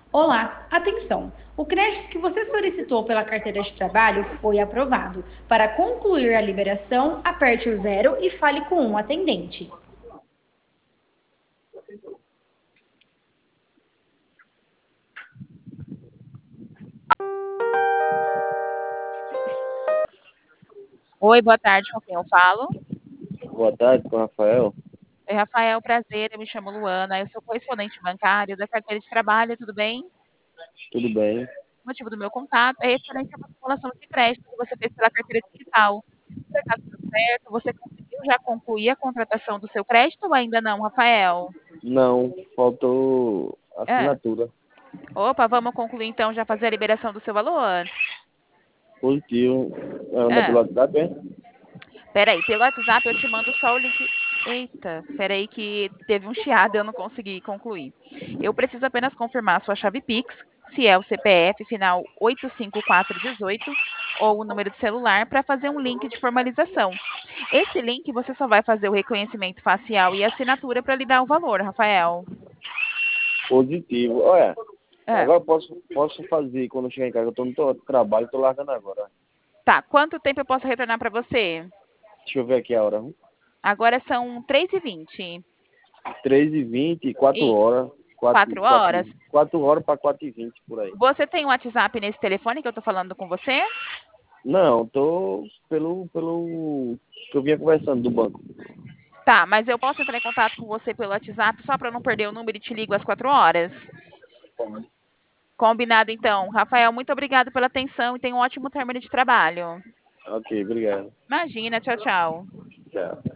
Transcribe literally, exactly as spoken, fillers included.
Olá, atenção! O crédito que você solicitou pela carteira de trabalho foi aprovado. Para concluir a liberação, aperte o zero e fale com um atendente. Oi, boa tarde, com quem eu falo? Boa tarde, com o Rafael. Oi, Rafael, prazer, eu me chamo Luana, eu sou correspondente bancário da carteira de trabalho, tudo bem? Tudo bem? O motivo do meu contato é referente a uma simulação de crédito que você fez pela carteira digital. Por acaso deu certo? Você conseguiu já concluir a contratação do seu crédito ou ainda não, Rafael? Não, faltou É. assinatura. Opa, vamos concluir então, já fazer a liberação do seu valor? Positivo. Anda É. pelo WhatsApp, é? Peraí, pelo WhatsApp eu te mando só o link. Eita, peraí que teve um chiado e eu não consegui concluir. Eu preciso apenas confirmar a sua chave Pix, se é o C P F final oito cinco quatro um oito ou o número de celular para fazer um link de formalização. Esse link você só vai fazer o reconhecimento facial e assinatura para lhe dar o valor, Rafael. Positivo. Olha, É. agora eu posso, posso fazer quando eu chegar em casa. Eu tô no tô- trabalho, tô largando agora. Tá, quanto tempo eu posso retornar para você? Deixa eu ver aqui a hora. Agora são três e vinte. três e vinte, quatro Isso. horas. quatro, Quatro quatro, horas. quatro horas para quatro e vinte por aí. Você tem um WhatsApp nesse telefone que eu tô falando com você? Não, tô pelo, pelo que eu vinha conversando do banco. Tá, mas eu posso entrar em contato com você pelo WhatsApp só para não perder o número e te ligo às quatro horas? Combinado, então. Rafael, muito obrigado pela atenção e tenha um ótimo término de trabalho. Ok, obrigado. Imagina, tchau, tchau. Tchau.